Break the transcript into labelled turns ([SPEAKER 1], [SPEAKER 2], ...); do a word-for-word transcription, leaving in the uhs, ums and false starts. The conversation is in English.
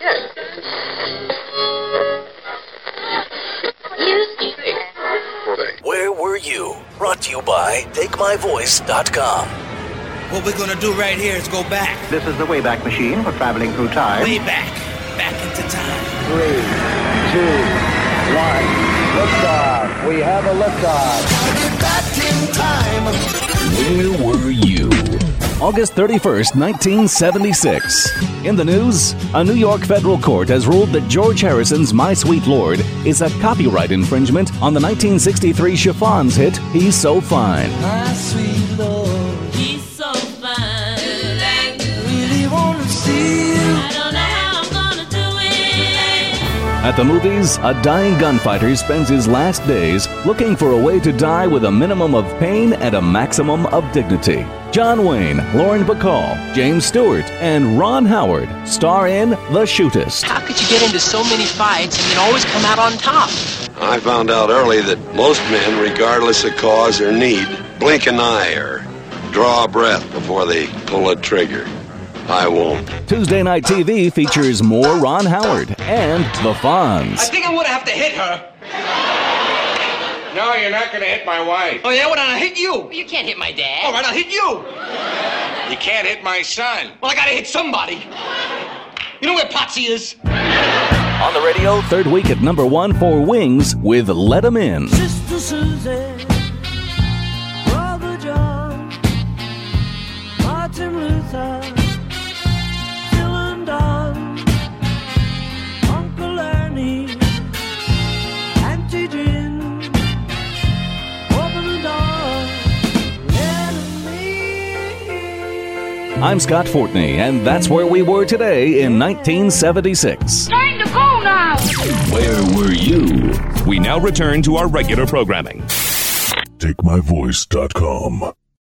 [SPEAKER 1] Where were you? Brought to you by Take My Voice dot com.
[SPEAKER 2] What we're gonna do right here is go back.
[SPEAKER 3] This is the Wayback Machine for traveling through time.
[SPEAKER 2] Way back. Back into time.
[SPEAKER 4] Three, two, one. Liftoff. We have a liftoff.
[SPEAKER 1] Back in time.
[SPEAKER 5] Where were you? August thirty-first, nineteen seventy-six. In the news, a New York federal court has ruled that George Harrison's My Sweet Lord is a copyright infringement on the nineteen sixty-three Chiffons hit, He's So Fine.
[SPEAKER 6] My sweet Lord, he's so fine. I really want to see you. I don't know how I'm gonna do it.
[SPEAKER 5] At the movies, a dying gunfighter spends his last days looking for a way to die with a minimum of pain and a maximum of dignity. John Wayne, Lauren Bacall, James Stewart, and Ron Howard star in The Shootist.
[SPEAKER 7] How could you get into so many fights and then always come out on top?
[SPEAKER 8] I found out early that most men, regardless of cause or need, blink an eye or draw a breath before they pull a trigger. I won't.
[SPEAKER 5] Tuesday Night T V features more Ron Howard and The Fonz.
[SPEAKER 9] I think I'm gonna have to hit her.
[SPEAKER 10] No, you're not gonna hit my wife.
[SPEAKER 9] Oh, yeah? Well, then I'll hit you.
[SPEAKER 7] Well, you can't hit my dad.
[SPEAKER 9] All right, I'll hit you.
[SPEAKER 10] You can't hit my son.
[SPEAKER 9] Well, I gotta hit somebody. You know where Potsy is?
[SPEAKER 5] On the radio, third week at number one for Wings with Let 'Em In.
[SPEAKER 6] Sister Susie, Brother John, Martin Luther, Dylan Don, Uncle Ernie, Auntie Jim. Open the door, let 'em in.
[SPEAKER 5] I'm Scott Fortney, and that's where we were today in nineteen seventy-six.
[SPEAKER 11] Time to go now!
[SPEAKER 5] Where were you?
[SPEAKER 12] We now return to our regular programming.
[SPEAKER 13] Take My Voice dot com